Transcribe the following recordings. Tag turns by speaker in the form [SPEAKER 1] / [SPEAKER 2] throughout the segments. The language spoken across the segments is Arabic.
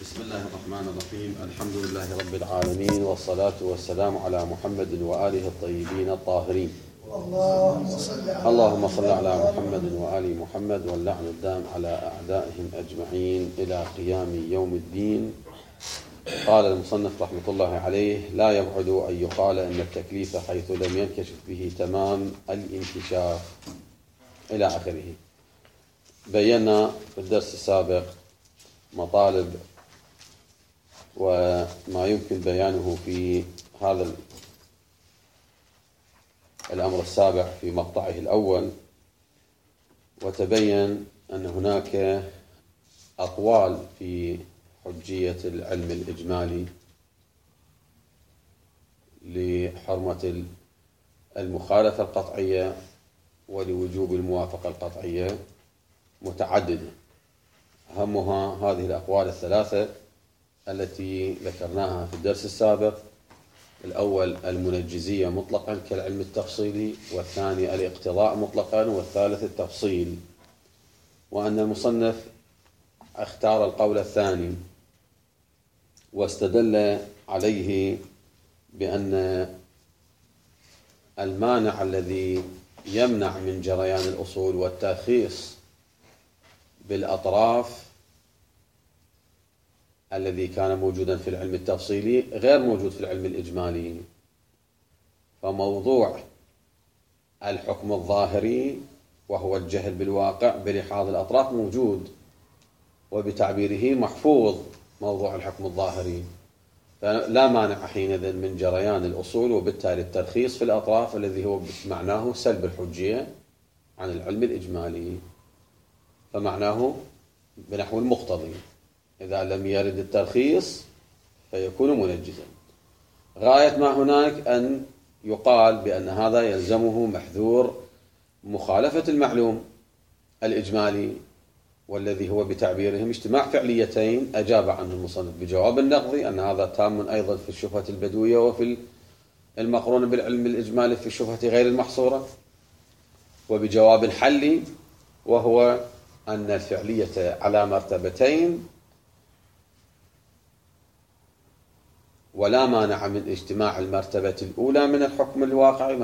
[SPEAKER 1] بسم الله الرحمن الرحيم. الحمد لله رب العالمين، والصلاة والسلام على محمد وآله الطيبين الطاهرين. اللهم صل على محمد وآل محمد، واللعن الدام على أعدائهم أجمعين إلى قيام يوم الدين. قال المصنف رحمة الله عليه: لا يبعد أن يقال أن التكليف حيث لم ينكشف به تمام الانكشاف إلى آخره. بينا في الدرس السابق مطالب وما يمكن بيانه في هذا الأمر السابع في مقطعه الأول، وتبين أن هناك أقوال في حجية العلم الإجمالي لحرمة المخالفة القطعية ولوجوب الموافقة القطعية متعددة. أهمها هذه الأقوال الثلاثة التي ذكرناها في الدرس السابق: الأول المنجزية مطلقا كالعلم التفصيلي، والثاني الاقتضاء مطلقا، والثالث التفصيل. وأن المصنف اختار القول الثاني واستدل عليه بأن المانع الذي يمنع من جريان الأصول والترخيص بالأطراف الذي كان موجودا في العلم التفصيلي غير موجود في العلم الإجمالي. فموضوع الحكم الظاهري وهو الجهل بالواقع بلحاظ الأطراف موجود، وبتعبيره محفوظ موضوع الحكم الظاهري، فلا مانع حينئذ من جريان الأصول، وبالتالي الترخيص في الأطراف الذي هو معناه سلب الحجية عن العلم الإجمالي. فمعناه بنحو المقتضي: إذا لم يرد الترخيص فيكون منجزا. غاية ما هناك أن يقال بأن هذا يلزمه محذور مخالفة المعلوم الإجمالي، والذي هو بتعبيرهم اجتماع فعليتين. أجاب عنه المصنف بجواب النقضي أن هذا تام أيضا في الشبهة البدوية وفي المقرون بالعلم الإجمالي في الشبهة غير المحصورة، وبجواب حلي وهو أن الفعلية على مرتبتين، ولا مانع من اجتماع المرتبة الأولى من الحكم الواقعي،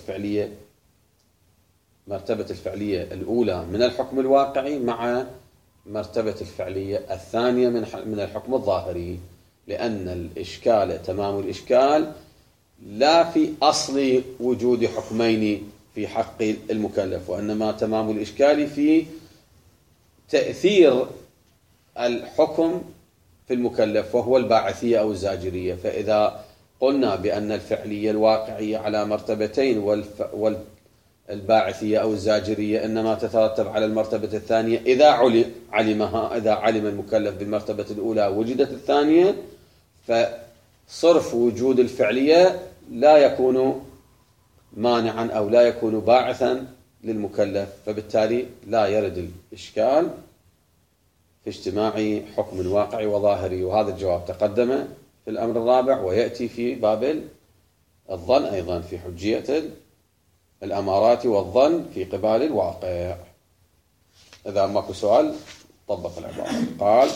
[SPEAKER 1] مرتبة الفعلية الأولى من الحكم الواقعي مع مرتبة الفعلية الثانية من الحكم الظاهري، لأن الإشكال تمام الإشكال لا في أصل وجود حكمين في حق المكلف، وإنما تمام الإشكال في تأثير الحكم في المكلف وهو الباعثية أو الزاجرية. فإذا قلنا بأن الفعلية الواقعية على مرتبتين والباعثية أو الزاجرية إنما تترتب على المرتبة الثانية إذا علم المكلف بالمرتبة الأولى وجدت الثانية، فصرف وجود الفعلية لا يكون مانعا أو لا يكون باعثا للمكلف، فبالتالي لا يرد الإشكال في اجتماع حكم واقعي وظاهري. وهذا الجواب تقدم في الأمر الرابع، ويأتي في باب الظن أيضا في حجية الأمارات والظن في قبال الواقع. إذا ماكو سؤال طبق العبارة. قال: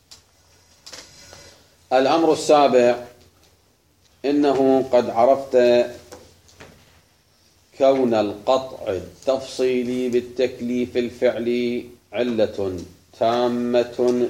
[SPEAKER 1] الأمر السابع: إنه قد عرفت كون القطع التفصيلي بالتكليف الفعلي علة تامة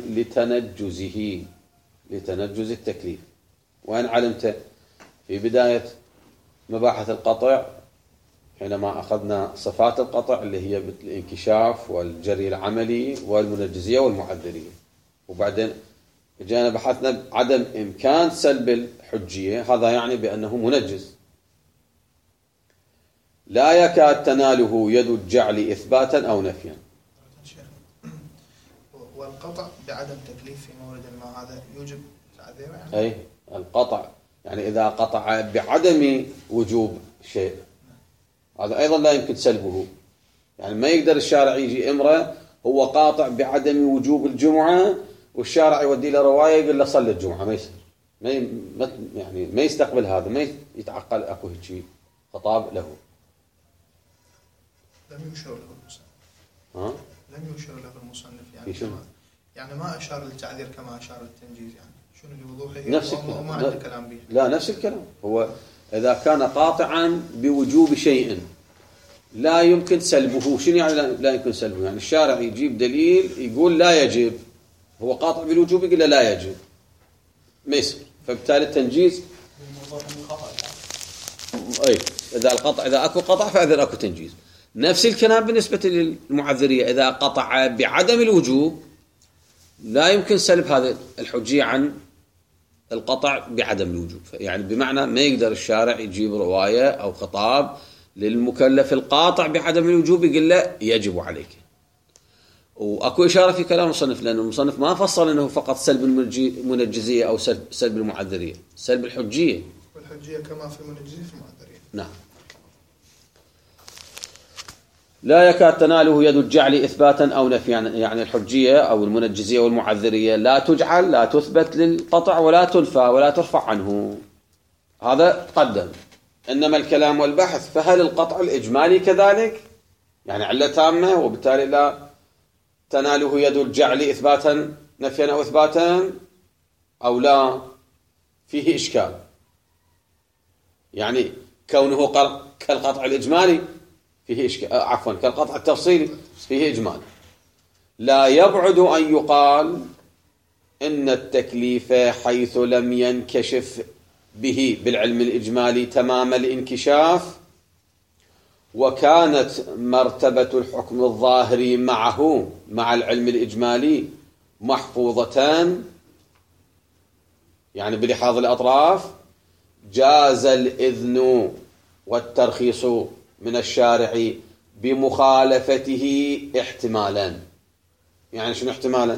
[SPEAKER 1] لتنجز التكليف. وأن علمت في بداية مباحث القطع حينما أخذنا صفات القطع اللي هي الانكشاف والجري العملي والمنجزية والمعذرية، وبعدين جاءنا بحثنا عدم إمكان سلب الحجية، هذا يعني بأنه منجز لا يكاد تناله يد الجعل إثباتا أو نفيا.
[SPEAKER 2] والقطع بعدم تكليف في مورد ما هذا يوجب تعذير يعني؟
[SPEAKER 1] أي القطع يعني إذا قطع بعدم وجوب شيء هذا أيضا لا يمكن سلبه. يعني ما يقدر الشارع يجي إمرة هو قاطع بعدم وجوب الجمعة والشارع يودي له رواية يقول له صلي الجمعة، ما يصير، يعني ما يستقبل هذا، ما يتعقل أكو شيء خطاب له.
[SPEAKER 2] لم يشير له المصنف يعني يعني ما أشار للتعذير كما أشار للتنجيز، يعني شنو الوضوح؟
[SPEAKER 1] نفس الكلام.
[SPEAKER 2] ما عنده كلام به.
[SPEAKER 1] لا نفس الكلام. هو إذا كان قاطعا بوجوب شيء لا يمكن سلبه. شنو يعني لا يمكن سلبه؟ يعني الشارع يجيب دليل يقول لا يجب، هو قاطع بالوجوب يقول لا يجب، ما يصير. فبالتالي التنجيز اي اذا اكو قطع فاذا اكو تنجيز. نفس الكلام بالنسبه للمعذريه، اذا قطع بعدم الوجوب لا يمكن سلب هذه الحجيه عن القطع بعدم الوجوب. يعني بمعنى ما يقدر الشارع يجيب روايه او خطاب للمكلف القاطع بعدم الوجوب يقول له يجب عليك. واكو اشاره في كلام المصنف، لان المصنف ما فصل انه فقط سلب المنجزيه او سلب المعذريه، سلب الحجيه.
[SPEAKER 2] والحجيه كما في المنجزيه في المعذريه.
[SPEAKER 1] نعم. لا يكاد تناله يد الجعل اثباتا او نفيا. يعني الحجيه او المنجزيه والمعذريه لا تجعل، لا تثبت للقطع ولا تنفى ولا ترفع عنه. هذا تقدم. انما الكلام والبحث فهل القطع الاجمالي كذلك؟ يعني عله تامه وبالتالي لا تناله يد الجعل اثباتا نفيا او اثباتا او لا، فيه اشكال. يعني كونه كالقطع الاجمالي فيه إشكال، عفوا كالقطع التفصيلي فيه إجمال. لا يبعد أن يقال إن التكليف حيث لم ينكشف به بالعلم الإجمالي تمام الانكشاف، وكانت مرتبة الحكم الظاهري معه مع العلم الإجمالي محفوظتان، يعني بلحاظ الأطراف، جاز الإذن والترخيص من الشارع بمخالفته احتمالا. يعني شنو احتمالا؟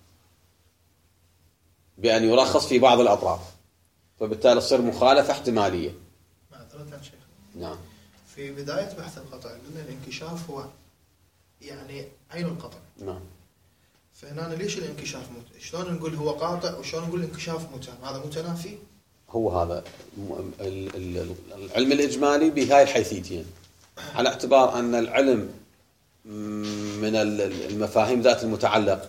[SPEAKER 1] بأن يرخص في بعض الأطراف، فبالتالي تصير مخالفة احتمالية.
[SPEAKER 2] معذرة شيخ.
[SPEAKER 1] نعم.
[SPEAKER 2] في بداية بحث القطع قلنا الانكشاف هو يعني عين القطع.
[SPEAKER 1] نعم.
[SPEAKER 2] فهنا ليش الانكشاف شلون نقول هو قاطع وشلون نقول الانكشاف متام؟ هذا متنافي؟
[SPEAKER 1] هو هذا العلم الإجمالي بهاي الحيثيتين، على اعتبار أن العلم من المفاهيم ذات المتعلق،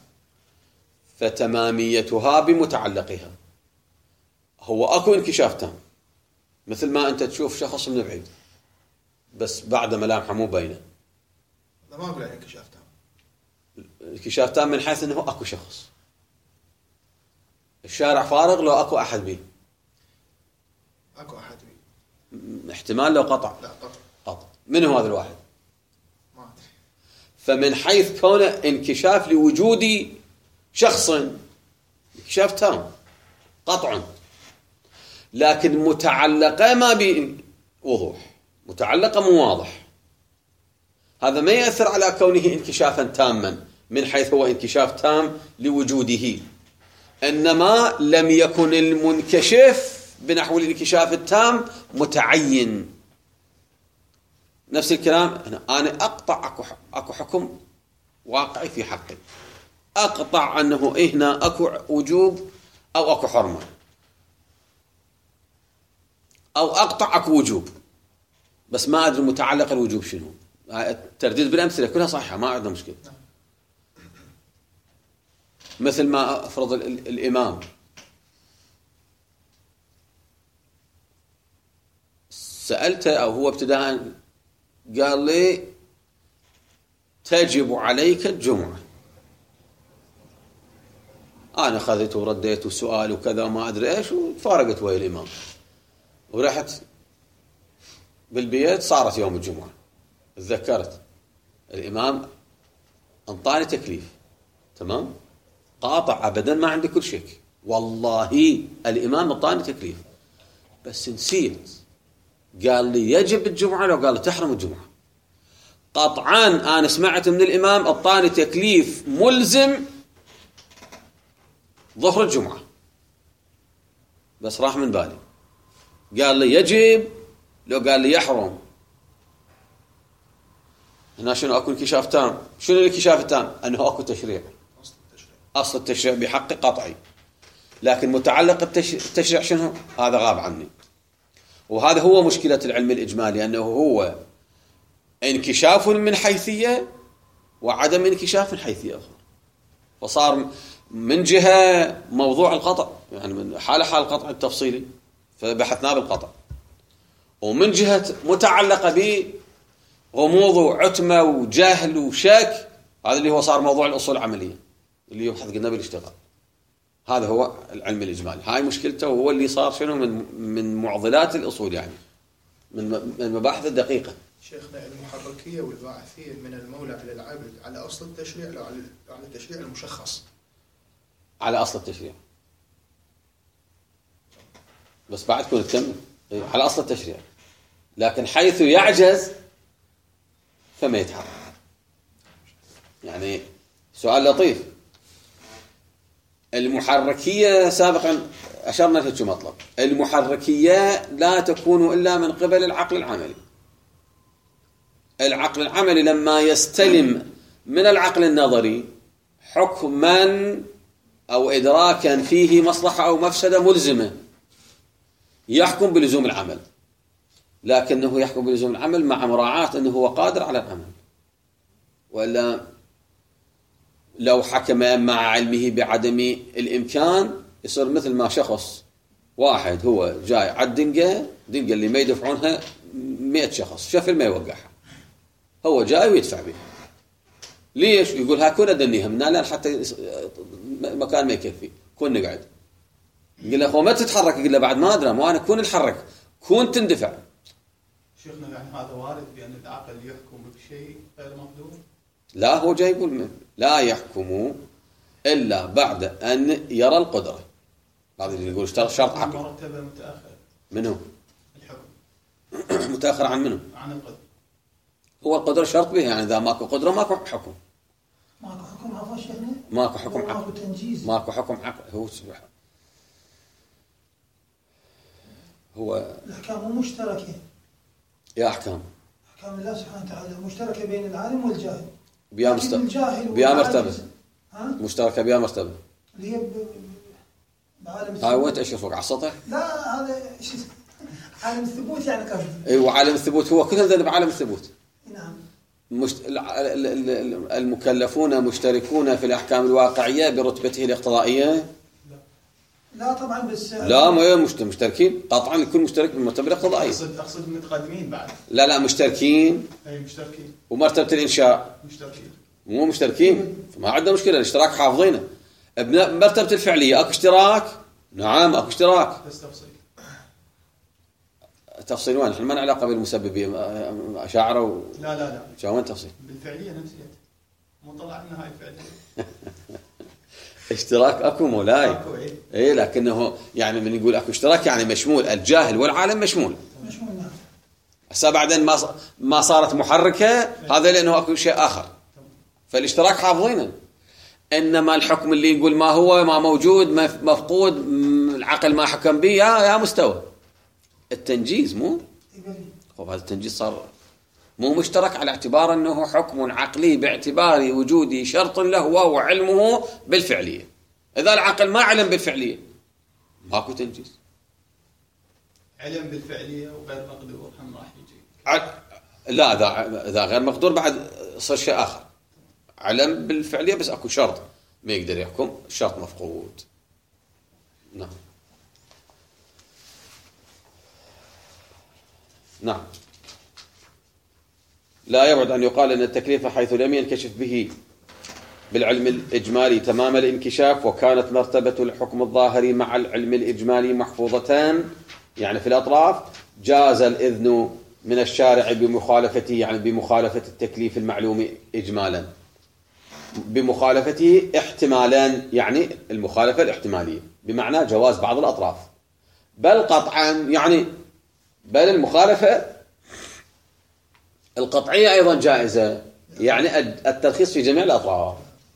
[SPEAKER 1] فتماميتها بمتعلقها. هو أكو انكشاف تام، مثل ما أنت تشوف شخص من بعيد بس بعد ملامحه مو باينة.
[SPEAKER 2] لا ما أقول انكشاف تام.
[SPEAKER 1] انكشاف تام من حيث أنه أكو شخص، الشارع فارغ لو أكو أحد به.
[SPEAKER 2] أكو أحد به.
[SPEAKER 1] احتمال لو قطع.
[SPEAKER 2] لا
[SPEAKER 1] قطع. من هو هذا الواحد؟
[SPEAKER 2] ما أدري.
[SPEAKER 1] فمن حيث كونه انكشاف لوجود شخص انكشاف تام قطع، لكن متعلقة ما بوضوح، متعلقة مو واضح. هذا ما يأثر على كونه انكشافا تاما من حيث هو انكشاف تام لوجوده، إنما لم يكن المنكشف بنحو الانكشاف التام متعين. نفس الكلام أنا أقطع أكو حكم واقعي في حقي، أقطع أنه هنا أكو وجوب أو أكو حرمة، أو أقطع أكو وجوب بس ما أدري متعلق الوجوب شنو. الترديد بالأمثلة كلها صحيحة، ما عندنا مشكلة. مثل ما أفرض الإمام سألته أو هو ابتداء قال لي تجب عليك الجمعة، أنا خذيت ورديت وسؤال وكذا ما أدري إيش، وفارقت ويا الإمام ورحت بالبيت. صارت يوم الجمعة تذكرت الإمام أنطاني تكليف تمام، قاطع أبدا ما عندي كل شيء، والله الإمام أنطاني تكليف بس نسيت قال لي يجب الجمعة لو قال لي تحرم الجمعة. قطعان أنا سمعت من الإمام أعطاني تكليف ملزم ظهر الجمعة بس راح من بالي، قال لي يجب لو قال لي يحرم. هنا شنو أكو انكشاف تام؟ شنو الانكشاف التام؟ أنه أكو تشريع، أصل التشريع بحق قطعي، لكن متعلق التشريع شنو؟ هذا غاب عني. وهذا هو مشكلة العلم الإجمالي، أنه هو انكشاف من حيثية وعدم انكشاف من حيثية أخرى. وصار من جهة موضوع القطع، يعني من حال القطع التفصيلي فبحثناه بالقطع، ومن جهة متعلقة بغموض وعتمة وجهل وشك، هذا اللي هو صار موضوع الأصول العملية اللي يبحث قلنا بالاشتغال. هذا هو العلم الإجمالي، هاي مشكلته، وهو اللي صار شنو من معضلات الأصول، يعني من المباحث الدقيقة.
[SPEAKER 2] شيخنا المحركية والباعثية من المولى على العبد على أصل التشريع أو على التشريع المشخص؟
[SPEAKER 1] على أصل التشريع، بس بعد تكون تكمل على أصل التشريع، لكن حيث يعجز فما يتحرك. يعني سؤال لطيف، المحركية سابقا أشرنا لهذا مطلب، المحركية لا تكون إلا من قبل العقل العملي. العقل العملي لما يستلم من العقل النظري حكما أو إدراكا فيه مصلحة أو مفسدة ملزمة يحكم بلزوم العمل، لكنه يحكم بلزوم العمل مع مراعاة أنه هو قادر على العمل، وإلا لو حكم مع علمه بعدم الإمكان يصير مثل ما شخص واحد هو جاي على الدنقة اللي ما يدفعونها 100 شخص، شاف ما يوقعها، هو جاي ويدفع بها. ليش؟ يقول هاكون أدنيها من لا حتى مكان ما يكفي، كون نقعد. يقول له أخوة ما تتحرك، يقول له بعد ما أدرى، ما أنا كون نتحرك، كون تندفع.
[SPEAKER 3] شيخنا يعني هذا وارد بأن العقل يحكم بشيء غير مقدور؟
[SPEAKER 1] لا، هو جاي يقول لا يحكم إلا بعد أن يرى القدرة. هذا اللي يقول شرط عقل.
[SPEAKER 3] مرتبة متأخر.
[SPEAKER 1] منه؟
[SPEAKER 3] الحكم.
[SPEAKER 1] متأخر عن منه؟
[SPEAKER 3] عن القدرة.
[SPEAKER 1] هو القدرة شرط به، يعني إذا ماكو قدرة ماكو حكم.
[SPEAKER 4] ماكو حكم عفوا شيخنا؟
[SPEAKER 1] ماكو حكم عقل.
[SPEAKER 4] ماكو تنجيز.
[SPEAKER 1] ماكو حكم عقل. هو
[SPEAKER 4] الأحكام مو مشتركة.
[SPEAKER 1] يا أحكام
[SPEAKER 4] الله سبحانه وتعالى مشتركة بين العالم والجاهل.
[SPEAKER 1] بيا مرتبة. مشتركة بيا مرتبة.
[SPEAKER 4] اللي هي بعالم
[SPEAKER 1] هاي وين تأشرفك على السطح؟
[SPEAKER 4] لا هذا شيء عالم الثبوت يعني قصدي.
[SPEAKER 1] ايوه عالم الثبوت، هو كل هذا بعالم الثبوت.
[SPEAKER 4] نعم.
[SPEAKER 1] المكلفون مشتركون في الأحكام الواقعية برتبته الاقتضائية؟
[SPEAKER 4] لا طبعا، بس
[SPEAKER 1] لا ما مشتركين قطعا، الكل مشترك بالمرتبة الاقتضائية.
[SPEAKER 3] أقصد متقدمين بعد.
[SPEAKER 1] لا مشتركين.
[SPEAKER 3] أي مشتركين.
[SPEAKER 1] ومرتبة الإنشاء
[SPEAKER 3] مشتركين.
[SPEAKER 1] مو مشتركين، فما عندنا مشكلة، الاشتراك حافظينه. مرتبة الفعلية اكو اشتراك؟ نعم اكو اشتراك.
[SPEAKER 3] بس
[SPEAKER 1] تفصيل وين؟ احنا ما لنا علاقة بالمسببين أشاعرة
[SPEAKER 3] لا
[SPEAKER 1] شو وين تفصيل؟
[SPEAKER 3] بالفعلية نفسية، مو طلعنا هاي الفعلية.
[SPEAKER 1] اشتراك اكو مولاي.
[SPEAKER 3] اكو
[SPEAKER 1] ايه لكنه يعني من يقول اكو اشتراك يعني مشمول، الجاهل والعالم مشمول.
[SPEAKER 4] نعم.
[SPEAKER 1] هسه بعدين ما صارت محركة، هذا لأنه اكو شيء آخر، فالاشتراك حافظينه. إنما الحكم اللي يقول ما هو ما موجود مفقود، العقل ما حكم به، يا مستوى التنجيز مو هذا التنجيز صار مو مشترك، على اعتبار أنه حكم عقلي باعتبار وجود شرط له وهو علمه بالفعلية. إذا العقل ما علم بالفعلية ماكو تنجيز.
[SPEAKER 3] علم بالفعلية وغير مقدور هم راح يجي.
[SPEAKER 1] لا إذا غير مقدور بعد صار شيء آخر. علم بالفعلية بس أكو شرط ما يقدر يحكم، الشرط مفقود. نعم. لا يبعد أن يقال أن التكليف حيث لم ينكشف به بالعلم الإجمالي تمام الانكشاف، وكانت مرتبة الحكم الظاهري مع العلم الإجمالي محفوظتان يعني في الأطراف، جاز الإذن من الشارع بمخالفته، يعني بمخالفة التكليف المعلوم إجمالا، بمخالفته احتمالا، يعني المخالفة الاحتمالية بمعنى جواز بعض الأطراف، بل قطعا يعني بل المخالفة القطعية أيضا جائزة، يعني الترخيص في جميع الأطراف،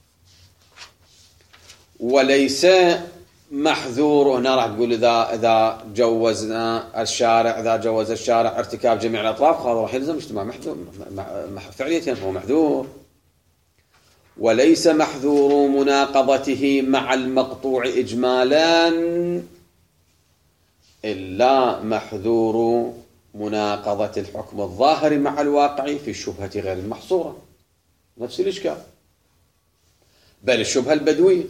[SPEAKER 1] وليس محذور. هنا راح تقول إذا جوزنا الشارع، إذا جوز الشارع ارتكاب جميع الأطراف هذا راح يلزم اجتماع محذور فعليا هو محذور، وليس محذور مناقضته مع المقطوع إجمالا إلا محذور مناقضة الحكم الظاهر مع الواقع في الشبهة غير المحصورة. نفس الإشكال، بل الشبهة البدوية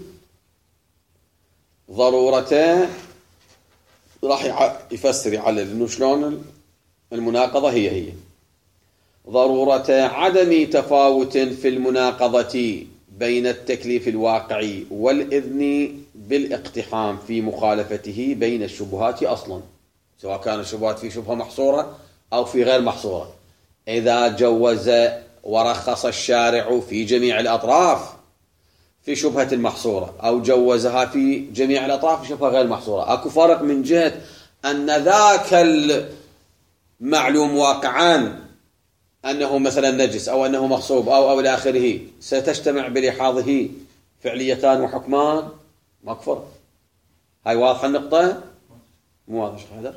[SPEAKER 1] ضرورته راح يفسر يعلل انه شلون المناقضة هي ضرورة عدم تفاوت في المناقضة بين التكليف الواقعي والإذن بالاقتحام في مخالفته بين الشبهات أصلا، سواء كان الشبهات في شبهة محصورة أو في غير محصورة. إذا جوز ورخص الشارع في جميع الأطراف في شبهة محصورة أو جوزها في جميع الأطراف في شبهة غير محصورة، أكو فرق من جهة أن ذاك المعلوم واقعا أنه مثلا نجس أو أنه مغصوب أو إلى آخره ستجتمع بلحاظه فعليتان وحكمان، ما كفر. هاي واضحة النقطة؟ مو واضح شيخ حيدر؟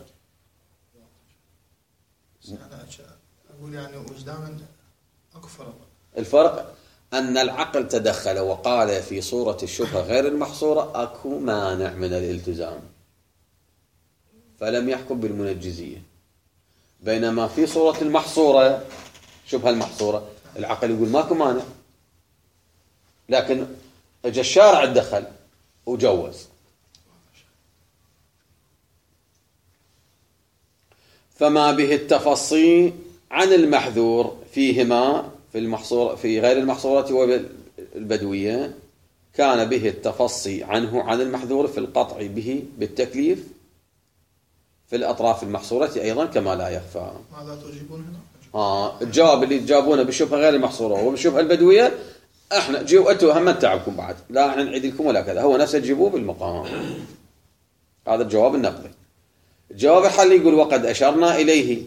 [SPEAKER 2] أنا أقول يعني وجدانا أكو فرق.
[SPEAKER 1] الفرق أن العقل تدخل وقال في صورة الشبهة غير المحصورة أكو مانع من الالتزام فلم يحكم بالمنجزية، بينما في صورة المحصورة شبهة المحصورة العقل يقول ماكو مانع، لكن اجى الشارع تدخل وجوز. فما به التفصي عن المحذور فيهما في المحصورة في غير المحصورة والبدوية كان به التفصي عنه عن المحذور في القطع به بالتكليف في الأطراف المحصورة أيضا كما لا يخفى.
[SPEAKER 2] ماذا تجيبون هنا؟
[SPEAKER 1] الجواب اللي تجابونه بالشبهة غير المحصورة وبالشبهة البدوية احنا جيوا انتوا هم تعبكم بعد، لا احنا نعيد لكم ولا كذا، هو نفسه تجيبوه بالمقام. هذا الجواب النقدي. الجواب الحل يقول وقد أشرنا إليه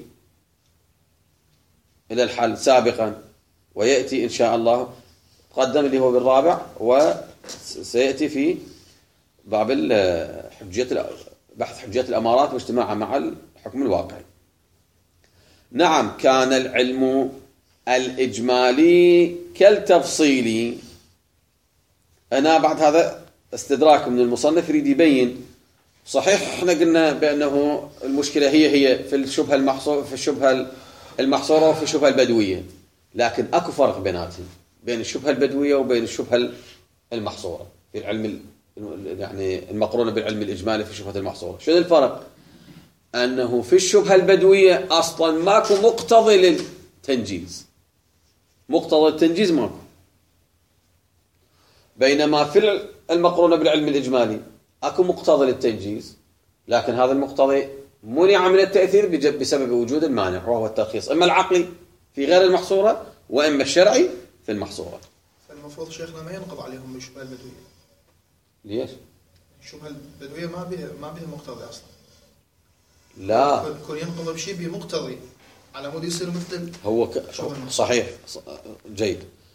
[SPEAKER 1] إلى الحل سابقا ويأتي إن شاء الله تقدم اللي هو بالرابع وسيأتي في باب بحث حجية الأمارات واجتماعها مع الحكم الواقعي. نعم كان العلم الإجمالي كالتفصيلي. أنا بعد هذا استدراك من المصنف يريد يبين صحيح احنا قلنا بأنه المشكلة هي في الشبهة المحصورة وفي الشبهة البدوية، لكن أكو فرق بيناتهم بين الشبهة البدوية وبين الشبهة المحصورة في العلم يعني المقرونة بالعلم الإجمالي في الشبهة المحصورة. شنو الفرق؟ أنه في الشبهة البدوية أصلا ماكو مقتضي للتنجيز، مقتضى التنجيز ماكو، بينما في المقرونة بالعلم الإجمالي أكو مقتضى للتنجيز، لكن هذا المقتضي منع من التأثير بسبب وجود المانع وهو الترخيص إما العقلي في غير المحصورة وإما الشرعي في المحصورة.
[SPEAKER 2] فالمفروض شيخنا ما ينقض عليهم بالشبهة البدوية.
[SPEAKER 1] ليش؟
[SPEAKER 2] الشبهة البدوية ما بها مقتضي أصلا.
[SPEAKER 1] لا
[SPEAKER 2] يكون ينقض بشيء بمقتضي على مود يصير مثل
[SPEAKER 1] هو صحيح جيد.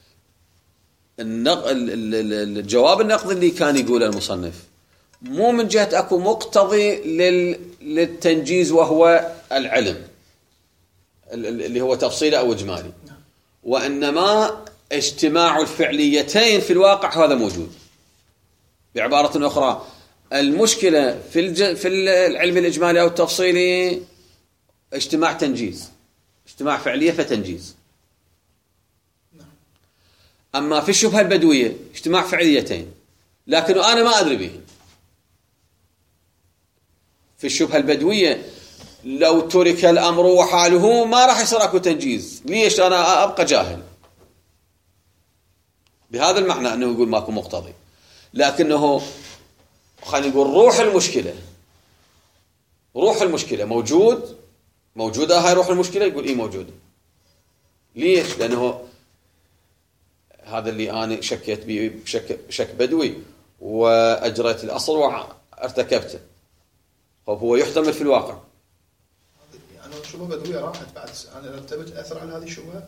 [SPEAKER 1] الجواب النقد اللي كان يقوله المصنف مو من جهة أكو مقتضي للتنجيز وهو العلم اللي هو تفصيلي أو إجمالي، وإنما اجتماع الفعليتين في الواقع هذا موجود. بعبارة أخرى المشكلة في العلم الإجمالي أو التفصيلي اجتماع تنجيز، اجتماع فعلية فتنجيز. أما في الشبهة البدوية اجتماع فعليتين لكن أنا ما أدري بهم. في الشبهة البدوية لو ترك الأمر وحاله ما راح يصير أكو تنجيز. ليش؟ أنا أبقى جاهل. بهذا المعنى أنه يقول ماكو مقتضي، لكنه خلينا نقول روح المشكلة موجودة هاي روح المشكلة، يقول إيه موجودة. ليش؟ لأنه هذا اللي أنا شكيت به شك بدوي وأجريت الأصل وارتكبته، هو يحتمل في الواقع.
[SPEAKER 2] يعني الشبهة بدوية راحت بعد أنا رتبت أثر على هذه الشبهة.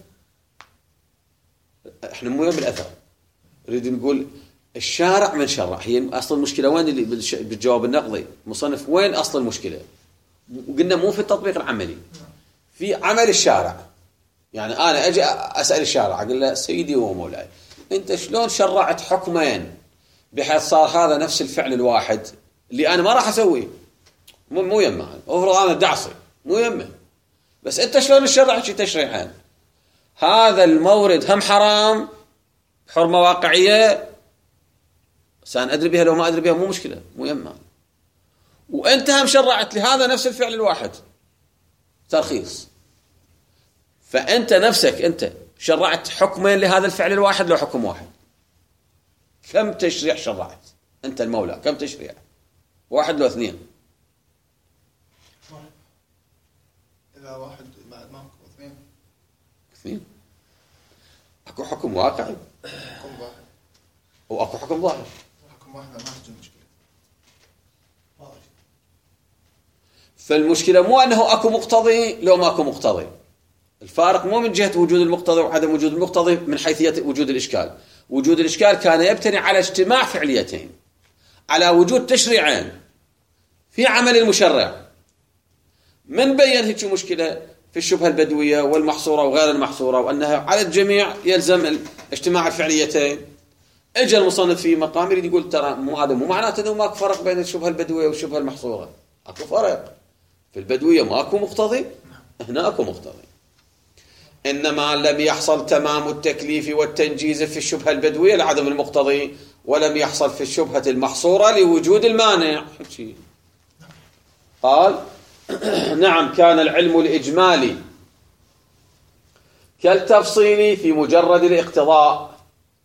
[SPEAKER 1] إحنا مو يوم الأثر، نريد نقول الشارع من شرع. هي أصل المشكلة وين اللي بالجواب النقضي مصنف وين أصل المشكلة؟ قلنا مو في التطبيق العملي، في عمل الشارع. يعني أنا أجي أسأل الشارع أقول له سيدي ومولاي أنت شلون شرعت حكمين بحيث صار هذا نفس الفعل الواحد اللي أنا ما راح أسويه، مو يمه أفرض أنا دعصي مو يمه، بس أنت شلون تشرع شي تشريعين؟ هذا المورد هم حرام حرمة واقعية أنا أدري بها لو ما أدري بها مو مشكلة، مو يما. وأنت هم شرعت لهذا نفس الفعل الواحد ترخيص، فأنت نفسك أنت شرعت حكمين لهذا الفعل الواحد لو حكم واحد. كم تشريع شرعت أنت المولى؟ كم تشريع؟ واحد لو اثنين؟
[SPEAKER 2] إذا واحد بعد ما اثنين.
[SPEAKER 1] اثنين. أكو حكم واقعي
[SPEAKER 2] حكم واحد
[SPEAKER 1] وأكو حكم ظاهر.
[SPEAKER 2] حكم واحد ما تجي مشكلة.
[SPEAKER 1] فالمشكلة مو أنه أكو مقتضي لو ما أكو مقتضي، الفارق مو من جهة وجود المقتضي وعدم وجود المقتضي، من حيثية وجود الإشكال. وجود الإشكال كان يبتني على اجتماع فعليتين، على وجود تشريعين في عمل المشرع. من بين هيك مشكلة في الشبهة البدوية والمحصورة وغير المحصورة، وأنها على الجميع يلزم اجتماع الفعليتين. اجى المصنف في مقام يريد يقول ترى هذا مو معناته انه ماكو فرق بين الشبهة البدوية والشبهة المحصورة. اكو فرق. في البدوية ماكو مقتضي، هنا اكو مقتضي. انما لم يحصل تمام التكليف والتنجيز في الشبهة البدوية لعدم المقتضي، ولم يحصل في الشبهة المحصورة لوجود المانع. قال نعم كان العلم الإجمالي كالتفصيل في مجرد الاقتضاء.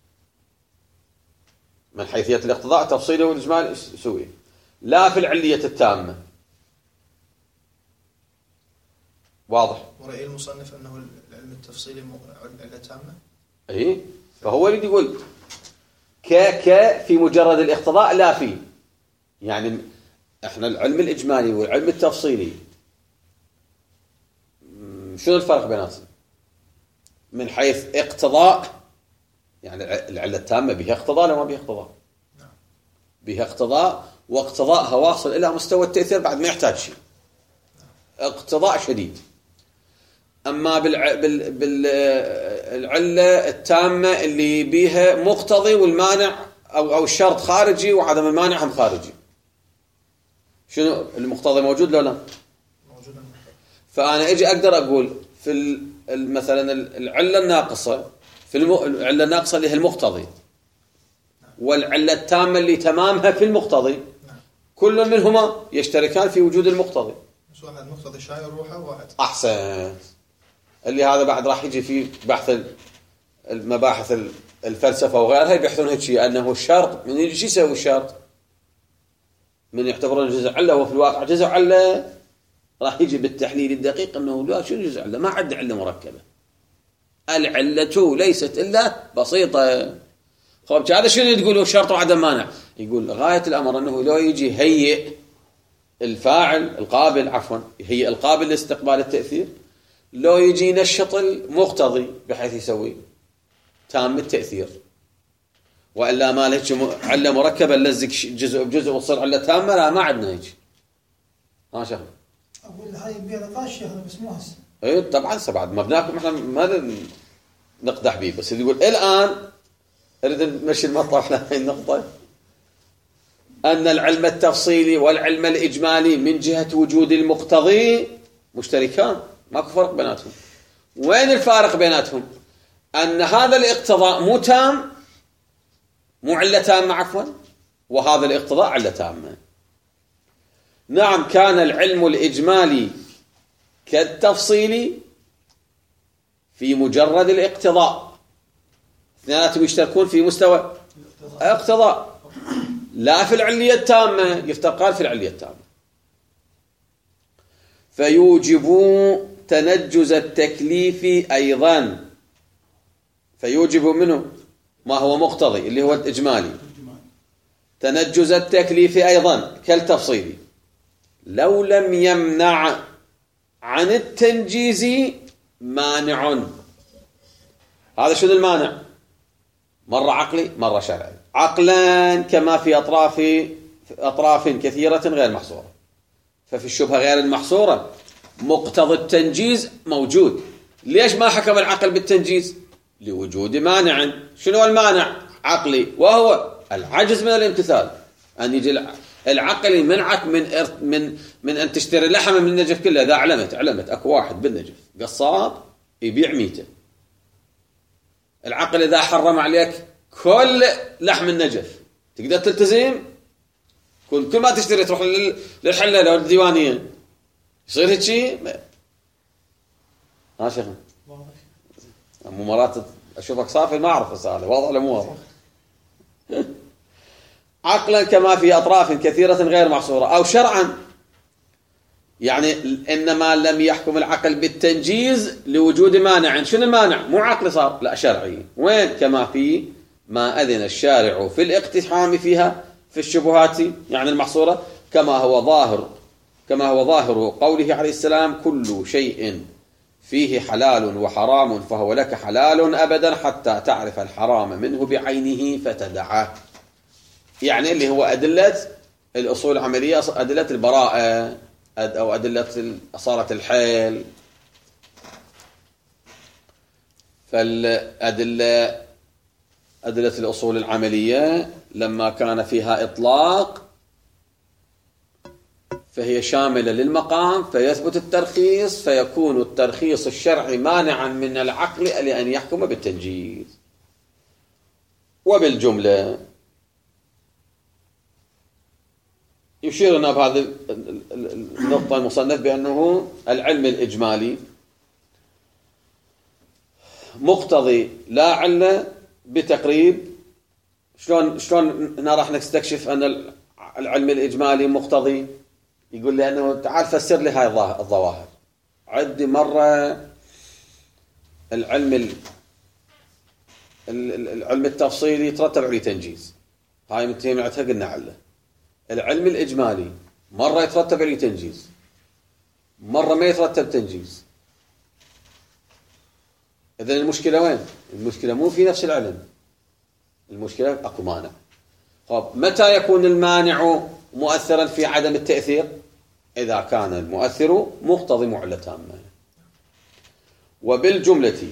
[SPEAKER 1] من حيثية الاقتضاء تفصيله والإجمال سوي، لا في العلية التامة. واضح؟
[SPEAKER 2] ورأي المصنف أنه العلم التفصيلي علة تامة.
[SPEAKER 1] أي فهو يريد يقول ك في مجرد الاقتضاء لا في، يعني احنا العلم الإجمالي والعلم التفصيلي شنو الفرق بيناتهم؟ من حيث اقتضاء، يعني العلة التامة بها اقتضاء لو ما بها اقتضاء؟ بها اقتضاء، واقتضاءها واصل إلى مستوى التأثير بعد ما يحتاج شيء، اقتضاء شديد. أما بالعلة التامة اللي بها مقتضي والمانع أو الشرط خارجي وعدم المانع هم خارجي. شنو المقتضي موجود لو لا؟
[SPEAKER 2] موجود.
[SPEAKER 1] فأنا أجي أقدر أقول في مثلا العلة الناقصة، في العلة الناقصة اللي هي المقتضي، والعلة التامة اللي تمامها في المقتضي، كل منهما يشتركان في وجود المقتضي.
[SPEAKER 2] بس واحد مقتضي شاير روحه واحد.
[SPEAKER 1] أحسن. اللي هذا بعد راح يجي في بحث المباحث الفلسفة وغيرها يبحثون هيك شيء، أنه الشرط من يجي شو يسوي الشرط؟ من يعتبرون جزء علة وفي الواقع جزء علة، راح يجي بالتحليل الدقيق أنه لا، شنو جزء علة؟ ما عد علة مركبة. العلة ليست إلا بسيطة. خب هذا شنو تقولوا شرط وعدم مانع؟ يقول غاية الأمر أنه لو يجي هيئ الفاعل القابل، عفوا هيئ القابل لاستقبال التأثير، لو يجي ينشط المقتضي بحيث يسوي تام التأثير، وإلا ما لهش علة مركبة نلزق جزء بجزء وتصير علة تامة. لا، ما عندنا هيك. ها شغل
[SPEAKER 4] اقول هاي بيها نقاش شيخنا بس مو هسه.
[SPEAKER 1] اي طبعا بعد مبناكم احنا ما نقدح به، بس يقول الان اريد نمشي المطاف لهي النقطه، ان العلم التفصيلي والعلم الاجمالي من جهه وجود المقتضي مشتركان، ماكو فرق بيناتهم. وين الفارق بيناتهم؟ ان هذا الاقتضاء مو تام، مو علة تامة عفوا، وهذا الاقتضاء علة تامة. نعم كان العلم الإجمالي كالتفصيلي في مجرد الاقتضاء، اثنيناتهم يشتركون في مستوى اقتضاء، لا في العلية التامة، يفترقان في العلية التامة. فيوجب تنجز التكليف أيضا، فيوجب منه ما هو مقتضي اللي هو الإجمالي، تنجز التكليف أيضا كالتفصيلي، لو لم يمنع عن التنجيز مانع. هذا شنو المانع؟ مرة عقلي مرة شرعي. عقلا كما في أطراف كثيرة غير محصورة، ففي الشبهة غير المحصورة مقتضى التنجيز موجود. ليش ما حكم العقل بالتنجيز؟ لوجود مانع. شنو المانع؟ عقلي، وهو العجز من الامتثال. أن يجي العقل يمنعك من أن تشتري لحم من النجف كله. إذا علمت أكو واحد بالنجف قصاب يبيع ميته، العقل إذا حرم عليك كل لحم النجف تقدر تلتزم كل ما تشتري تروح للحلة أو الديوانية يصير هيك شيء. ها شيخ مو مرات أشوفك صافي ما أعرف هذا واضح ولا مو واضح. عقلا كما في أطراف كثيرة غير محصورة، أو شرعا يعني إنما لم يحكم العقل بالتنجيز لوجود مانع. شنو المانع؟ مو عقل صار، لا شرعي. وين؟ كما في ما أذن الشارع في الاقتحام فيها في الشبهات يعني المحصورة، كما هو ظاهر قوله عليه السلام: كل شيء فيه حلال وحرام فهو لك حلال أبدا حتى تعرف الحرام منه بعينه فتدعه. يعني اللي هو أدلة الأصول العملية، أدلة البراءة أو أدلة أصالة الحيل. فالأدلة أدلة الأصول العملية لما كان فيها إطلاق فهي شاملة للمقام فيثبت الترخيص، فيكون الترخيص الشرعي مانعا من العقل لأن يحكم بالتنجيز. وبالجملة يشير لنا بهذه النقطة المصنف بأنه العلم الإجمالي مقتضي لا علة بتقريب. شلون هنا راح نستكشف أن العلم الإجمالي مقتضي؟ يقول لي أنه تعال فسر لي هاي الظواهر. عد مرة العلم التفصيلي يترتب عليه تنجيز، هاي منتهي من عتها قلنا علة. العلم الإجمالي مرة يترتب عليه تنجيز، مرة ما يترتب تنجيز. إذن المشكلة وين؟ المشكلة مو في نفس العلم، المشكلة أكو مانع. طب متى يكون المانع مؤثرا في عدم التأثير؟ إذا كان المؤثر مقتضي معلة تامة. وبالجملة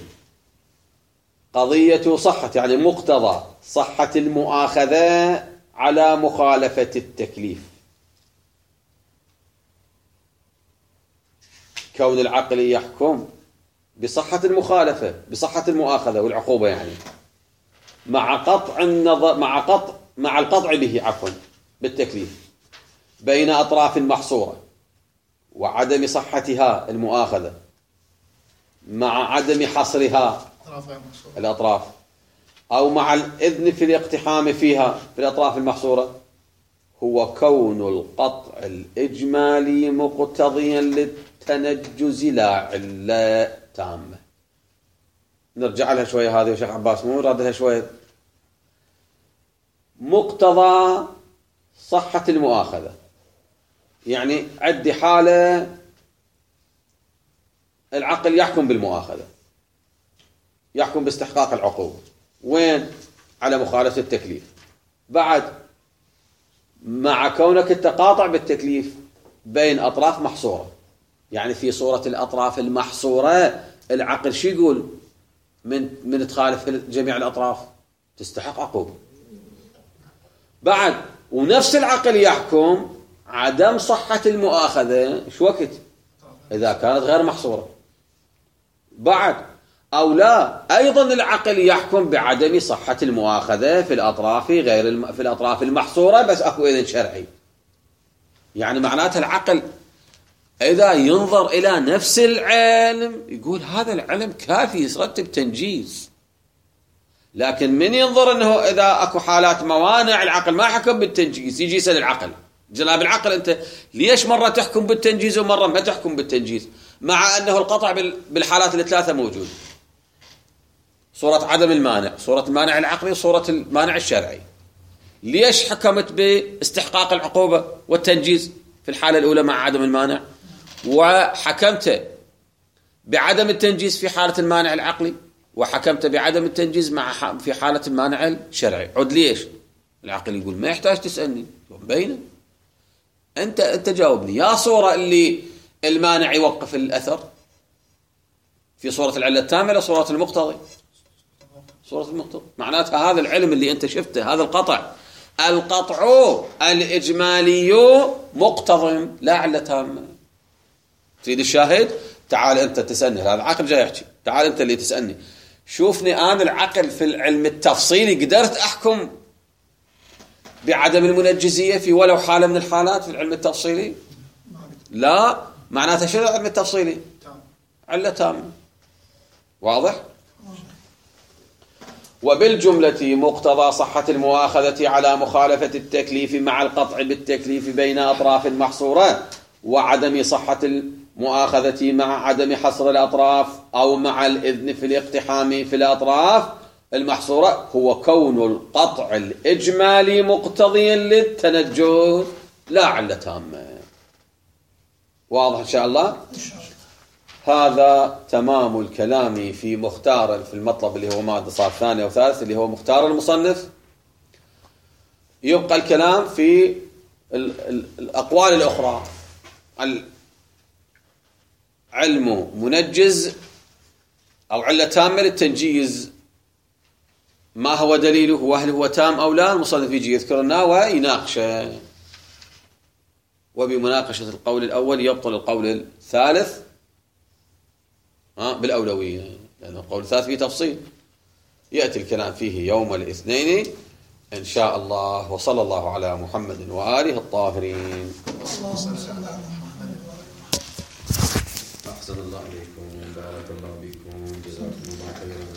[SPEAKER 1] قضية صحة يعني مقتضى صحة المؤاخذة على مخالفة التكليف. كون العقل يحكم بصحة المخالفة بصحة المؤاخذة والعقوبة يعني مع القطع به عفوا بالتكليف بين أطراف محصورة وعدم صحتها المؤاخذة مع عدم حصرها الأطراف، أو مع الإذن في الاقتحام فيها في الأطراف المحصورة، هو كون القطع الإجمالي مقتضيا للتنجز لا علة تامة. نرجع لها شوية هذه وشيخ عباس مو راد لها شوية. مقتضى صحة المؤاخذة يعني عندي حالة العقل يحكم بالمؤاخذة، يحكم باستحقاق العقوبة. وين؟ على مخالفة التكليف. بعد مع كونك التقاطع بالتكليف بين أطراف محصورة، يعني في صورة الأطراف المحصورة العقل شو يقول؟ من تخالف جميع الأطراف تستحق عقوبة. بعد ونفس العقل يحكم عدم صحة المؤاخذة شو وقت؟ إذا كانت غير محصورة. بعد أو لا أيضا العقل يحكم بعدم صحة المؤاخذة في الأطراف في الأطراف المحصورة بس أكو إذن شرعي. يعني معناتها العقل إذا ينظر إلى نفس العلم يقول هذا العلم كافي يرتب تنجيز، لكن من ينظر أنه إذا أكو حالات موانع العقل ما حكم بالتنجيز يجي يسأل العقل جناب العقل أنت ليش مرة تحكم بالتنجيز ومرة ما تحكم بالتنجيز مع أنه القطع بالحالات الثلاثة موجود؟ صورة عدم المانع، صورة المانع العقلي وصورة المانع الشرعي. ليش حكمت باستحقاق العقوبة والتنجيز في الحالة الأولى مع عدم المانع وحكمت بعدم التنجيز في حالة المانع العقلي وحكمت بعدم التنجيز في حالة المانع الشرعي؟ عد ليش؟ العقل يقول ما يحتاج تسألني مبينة، أنت جاوبني يا صورة اللي المانع يوقف الأثر في صورة العلة التامة لصورة المقتضي. صورة المقتضي معناتها هذا العلم اللي أنت شفته هذا القطع الإجمالي مقتضي لا علة تامة. تريد الشاهد؟ تعال أنت تسألني، هذا العقل جاي يحكي، تعال أنت اللي تسألني شوفني أنا العقل في العلم التفصيلي قدرت أحكم بعدم المنجزية في ولو حالة من الحالات في العلم التفصيلي؟ لا، معناته شنو العلم التفصيلي؟ علة تامة. واضح؟ وبالجملة مقتضى صحة المؤاخذة على مخالفة التكليف مع القطع بالتكليف بين أطراف محصورة، وعدم صحة المؤاخذة مع عدم حصر الأطراف أو مع الإذن في الاقتحام في الأطراف المحصورة، هو كون القطع الإجمالي مقتضيا للتنجز لا علة تامة. واضح إن شاء الله؟ هذا تمام الكلام في مختار في المطلب اللي هو مادة صار ثانية وثالث اللي هو مختار المصنف. يبقى الكلام في الأقوال الأخرى. العلم منجز أو علة تامة للتنجيز، ما هو دليله وهل هو تام أو لا؟ المصنف يجي يذكر لنا ويناقشه، وبمناقشة القول الأول يبطل القول الثالث بالأولوية، لأن القول الثالث فيه تفصيل يأتي الكلام فيه يوم الاثنين إن شاء الله. وصلى الله على محمد وآله الطاهرين. أحسن الله عليكم، بارك الله بكم، جزاكم الله خيرا.